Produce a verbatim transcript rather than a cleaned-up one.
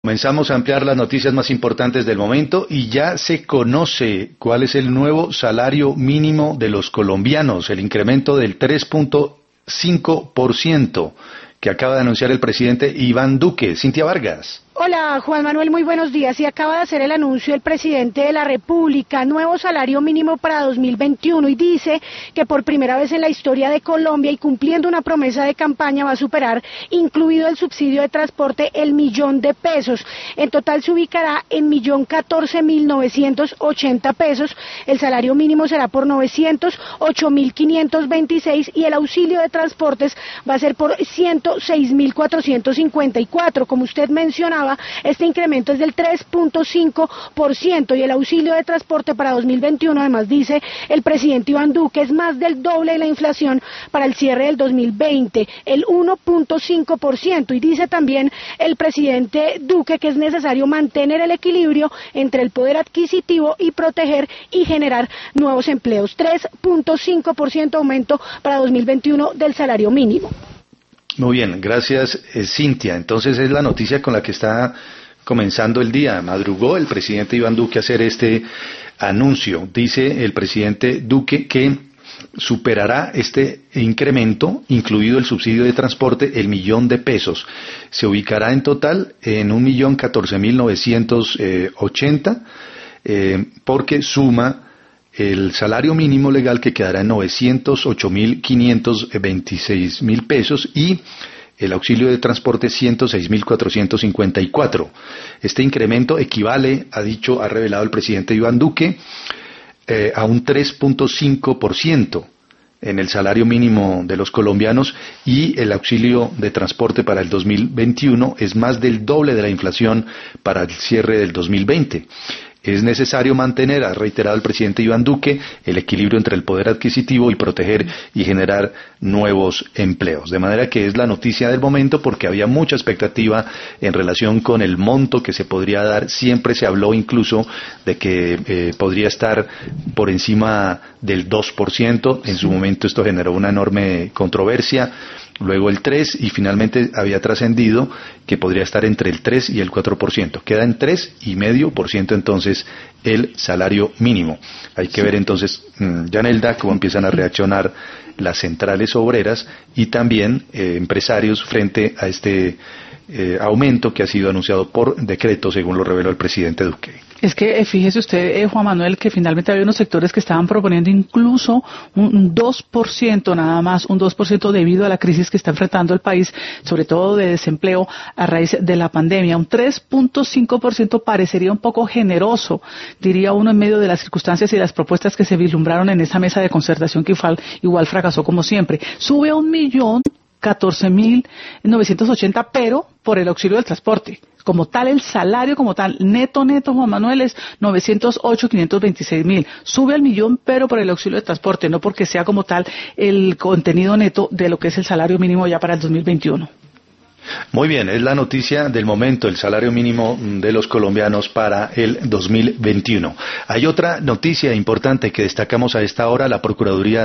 Comenzamos a ampliar las noticias más importantes del momento y ya se conoce cuál es el nuevo salario mínimo de los colombianos, el incremento del tres punto cinco por ciento que acaba de anunciar el presidente Iván Duque. Cintia Vargas. Hola, Juan Manuel, muy buenos días. Y acaba de hacer el anuncio el presidente de la República, nuevo salario mínimo para dos mil veintiuno, y dice que por primera vez en la historia de Colombia y cumpliendo una promesa de campaña va a superar, incluido el subsidio de transporte, el millón de pesos. En total se ubicará en millón catorce mil novecientos ochenta pesos. El salario mínimo será por novecientos ocho mil quinientos veintiséis y el auxilio de transportes va a ser por ciento seis mil cuatrocientos cincuenta y cuatro. Como usted mencionaba, este incremento es del tres punto cinco por ciento y el auxilio de transporte para dos mil veintiuno, además dice el presidente Iván Duque, es más del doble de la inflación para el cierre del dos mil veinte, el uno punto cinco por ciento, y dice también el presidente Duque que es necesario mantener el equilibrio entre el poder adquisitivo y proteger y generar nuevos empleos. tres punto cinco por ciento aumento para dos mil veintiuno del salario mínimo. Muy bien, gracias eh, Cintia. Entonces es la noticia con la que está comenzando el día. Madrugó el presidente Iván Duque a hacer este anuncio. Dice el presidente Duque que superará este incremento, incluido el subsidio de transporte, el millón de pesos. Se ubicará en total en un millón catorce mil novecientos ochenta, eh, porque suma el salario mínimo legal que quedará en novecientos ocho mil quinientos veintiséis mil pesos y el auxilio de transporte ciento seis mil cuatrocientos cincuenta y cuatro. Este incremento equivale, ha dicho, ha revelado el presidente Iván Duque, eh, a un tres punto cinco por ciento en el salario mínimo de los colombianos, y el auxilio de transporte para el dos mil veintiuno es más del doble de la inflación para el cierre del dos mil veinte. Es necesario mantener, ha reiterado el presidente Iván Duque, el equilibrio entre el poder adquisitivo y proteger y generar nuevos empleos. De manera que es la noticia del momento, porque había mucha expectativa en relación con el monto que se podría dar. Siempre se habló incluso de que eh, podría estar por encima del dos por ciento. En su momento esto generó una enorme controversia. Luego el tres y finalmente había trascendido que podría estar entre el tres y el cuatro por ciento. Queda en tres y medio por ciento entonces el salario mínimo. Hay que ver entonces, Yanelda, cómo empiezan a reaccionar las centrales obreras y también eh, empresarios frente a este eh, aumento que ha sido anunciado por decreto, según lo reveló el presidente Duque. Es que eh, fíjese usted, eh, Juan Manuel, que finalmente había unos sectores que estaban proponiendo incluso un dos por ciento nada más, un dos por ciento debido a la crisis que está enfrentando el país, sobre todo de desempleo a raíz de la pandemia. Un tres punto cinco por ciento parecería un poco generoso, diría uno, en medio de las circunstancias y las propuestas que se vislumbraron en esa mesa de concertación que igual, igual fracasó como siempre. Sube a un millón catorce mil novecientos ochenta, pero por el auxilio del transporte. Como tal, el salario como tal, neto, neto, Juan Manuel, es novecientos ocho mil quinientos veintiséis mil. Sube al millón, pero por el auxilio de transporte, no porque sea como tal el contenido neto de lo que es el salario mínimo ya para el dos mil veintiuno. Muy bien, es la noticia del momento, el salario mínimo de los colombianos para el dos mil veintiuno. Hay otra noticia importante que destacamos a esta hora. La Procuraduría